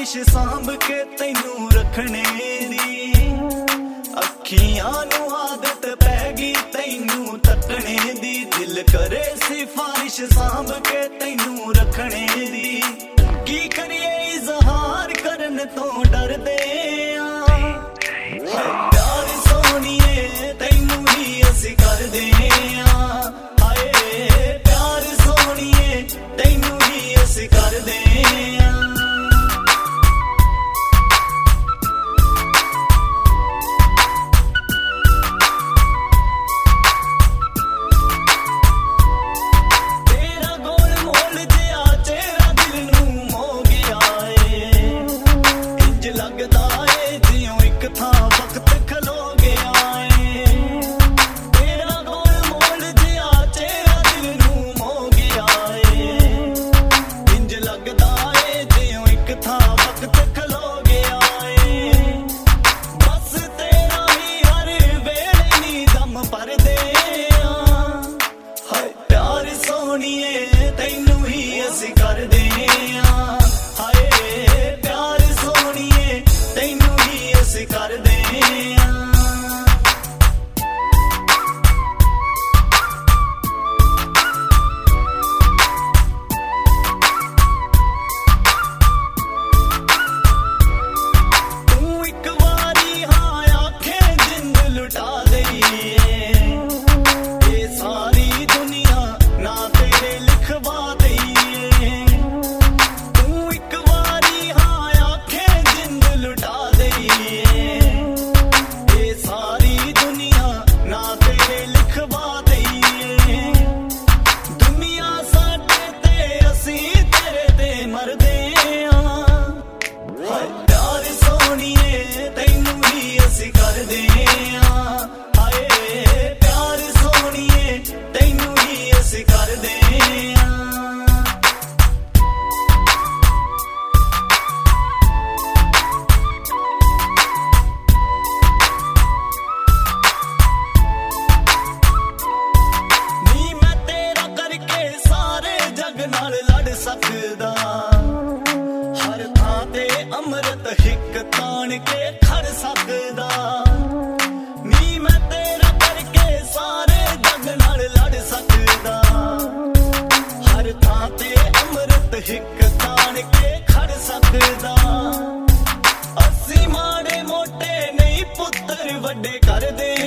सिफारिश सांभ के तैनू रखने दी। अखियां नू आदत पै गई तैनू तकने दी। दिल करे सिफारिश सांभ के तैनू रखने दी। की करिए इजहार करन तो डरदे आ। प्यार सोनिए तैनू ही असी करदे आ। हाय प्यार सोनिए तैनू ही असी करदे आ। हर थां ते अमृत हिक तान के खड़ सकदा। नी मैं तेरा करके सारे जग नाल लड़ सकदा। हर थां ते अमृत हिक तान के खड़ सकदा। असी माड़े मोटे नहीं पुत्तर वड्डे कर दे।